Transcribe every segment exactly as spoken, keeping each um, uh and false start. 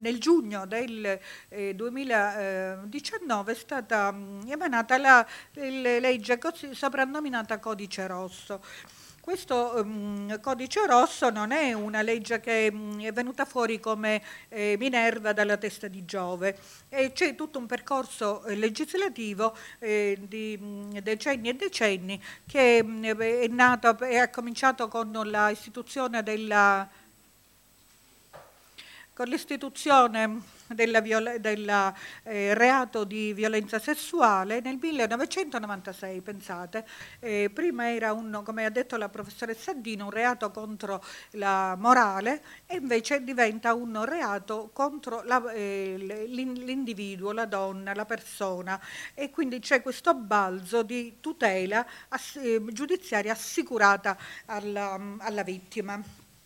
Nel giugno del eh, duemiladiciannove è stata mh, emanata la il- legge così soprannominata Codice Rosso. Questo mh, Codice Rosso non è una legge che mh, è venuta fuori come eh, Minerva dalla testa di Giove, e c'è tutto un percorso eh, legislativo eh, di mh, decenni e decenni che mh, è nato e ha cominciato con la istituzione della con l'istituzione della viola- del eh, reato di violenza sessuale nel millenovecentonovantasei, pensate. Eh, prima era, un, come ha detto la professoressa Dino, un reato contro la morale, e invece diventa un reato contro la- eh, l'in- l'individuo, la donna, la persona, e quindi c'è questo balzo di tutela ass- eh, giudiziaria assicurata alla alla vittima.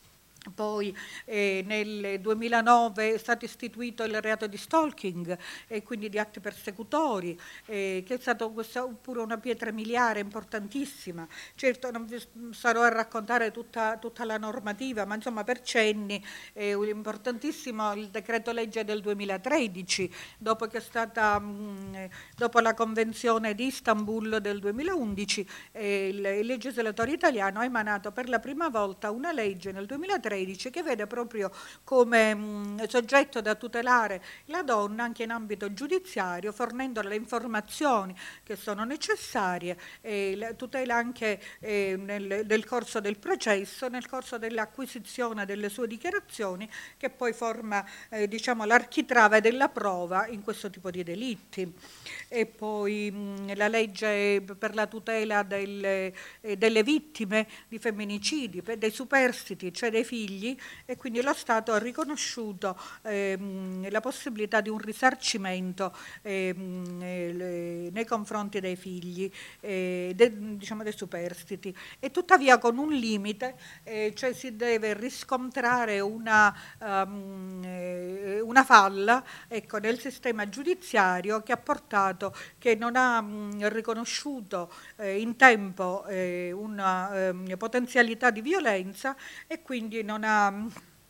Poi eh, nel duemilanove è stato istituito il reato di stalking e quindi di atti persecutori, eh, che è stato questa pure una pietra miliare importantissima. Certo non vi starò a raccontare tutta, tutta la normativa, ma insomma per cenni è un importantissimo il decreto legge del duemilatredici, dopo che è stata, mh, dopo la convenzione di Istanbul del duemilaundici, eh, il, il legislatore italiano ha emanato per la prima volta una legge nel duemilatredici che vede proprio come mh, soggetto da tutelare la donna anche in ambito giudiziario, fornendo le informazioni che sono necessarie, e la tutela anche eh, nel, nel corso del processo, nel corso dell'acquisizione delle sue dichiarazioni, che poi forma eh, diciamo, l'architrave della prova in questo tipo di delitti. E poi mh, la legge per la tutela delle, eh, delle vittime di femminicidi, per- dei superstiti, cioè dei figli, e quindi lo Stato ha riconosciuto ehm, la possibilità di un risarcimento ehm, eh, le- nei confronti dei figli, eh, de- diciamo dei superstiti, e tuttavia con un limite, eh, cioè si deve riscontrare una, um, eh, una falla, ecco, nel sistema giudiziario, che ha portato, che non ha mh, riconosciuto eh, in tempo eh, una ehm, potenzialità di violenza, e quindi non ha mh,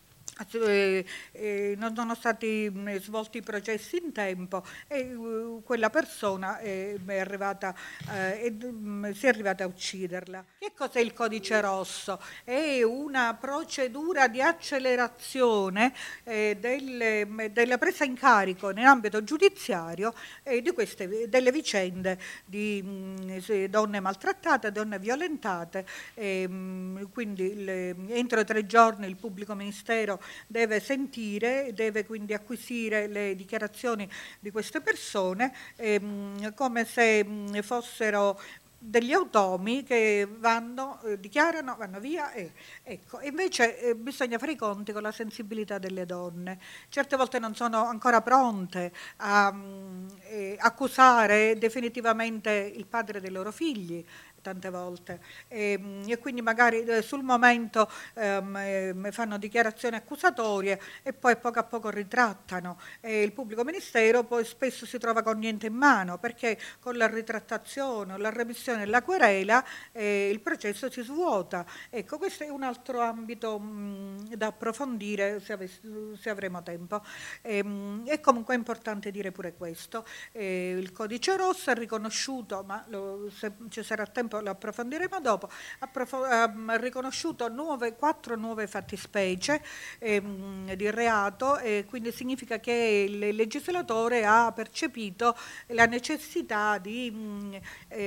eh, eh, non sono stati mh, svolti i processi in tempo, e uh, quella persona è, è arrivata, eh, è- mh, si è arrivata a ucciderla. Che cos'è il codice rosso? È una procedura di accelerazione eh, delle- mh, della presa in carico nell'ambito giudiziario eh, di queste, delle vicende di mh, se- donne maltrattate, donne violentate. E, mh, quindi le- entro tre giorni il pubblico ministero deve sentire, deve quindi acquisire le dichiarazioni di queste persone, ehm, come se mh, fossero degli automi che vanno, eh, dichiarano, vanno via, e ecco. Invece eh, bisogna fare i conti con la sensibilità delle donne. Certe volte non sono ancora pronte a mh, eh, accusare definitivamente il padre dei loro figli, tante volte, e, mh, e quindi magari eh, sul momento ehm, ehm, fanno dichiarazioni accusatorie e poi poco a poco ritrattano, e il pubblico ministero poi spesso si trova con niente in mano, perché con la ritrattazione o la remissione della querela eh, il processo si svuota. Ecco, questo è un altro ambito mh, da approfondire se, avess- se avremo tempo. Ehm, è comunque importante dire pure questo. Eh, il codice rosso è riconosciuto, ma lo- se ci sarà tempo lo approfondiremo dopo, approfo- ha riconosciuto nuove, quattro nuove fattispecie ehm, di reato, e quindi significa che il legislatore ha percepito la necessità di mh,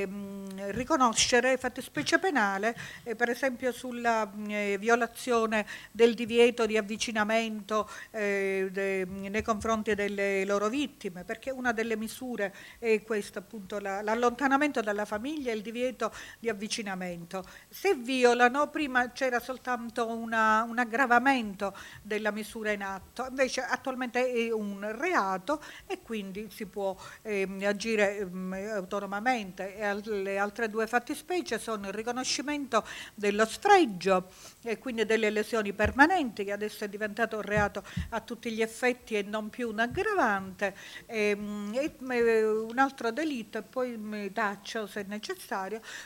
ehm, riconoscere fattispecie penale, eh, per esempio sulla mh, eh, violazione del divieto di avvicinamento eh, de- nei confronti delle loro vittime, perché una delle misure è questa, appunto, la- l'allontanamento dalla famiglia e il divieto di avvicinamento. Se violano, prima c'era soltanto una- un aggravamento della misura in atto, invece attualmente è un reato, e quindi si può ehm, agire ehm, autonomamente. E al- le altre due fattispecie sono il riconoscimento dello sfregio, e quindi delle lesioni permanenti, che adesso è diventato un reato a tutti gli effetti e non più un aggravante, ehm, e, eh, un altro delitto, e poi mi taccio se necessario,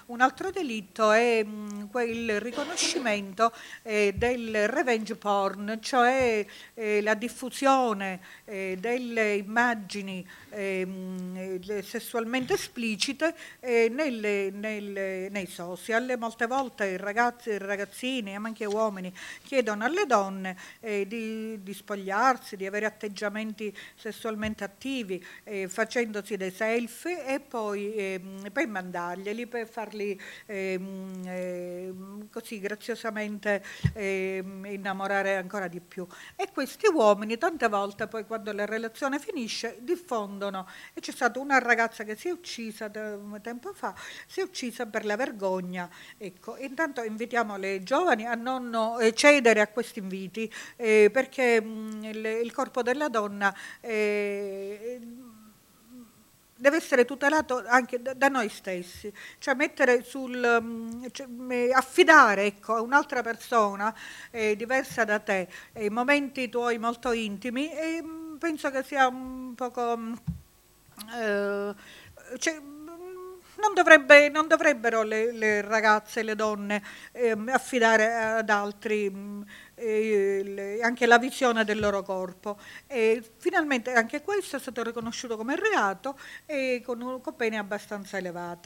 Un altro delitto è mh, il riconoscimento eh, del revenge porn, cioè eh, la diffusione eh, delle immagini eh, mh, eh, sessualmente esplicite eh, nelle- nelle- nei social. Molte volte i ragazzi e ragazzini, ma anche uomini, chiedono alle donne eh, di, di spogliarsi, di avere atteggiamenti sessualmente attivi, eh, facendosi dei selfie e poi ehm, per mandarglieli, per farli ehm, ehm, così graziosamente ehm, innamorare ancora di più. E questi uomini tante volte poi quando la relazione finisce diffondono, e c'è stata una ragazza che si è uccisa da un tempo fa, si è uccisa per la vergogna. Ecco, intanto invitiamo le giovani a non eh, cedere a questi inviti eh, perché mh, il, il corpo della donna eh, deve essere tutelato anche da, da noi stessi, cioè mettere sul, mh, cioè, mh, affidare ecco, a un'altra persona eh, diversa da te eh, i momenti tuoi molto intimi e mh, penso che sia un poco mh, eh, cioè, mh, non, dovrebbe- non dovrebbero le, le ragazze, le donne ehm, affidare ad altri mh, eh, le- anche la visione del loro corpo. E finalmente anche questo è stato riconosciuto come reato e con, con pene abbastanza elevate.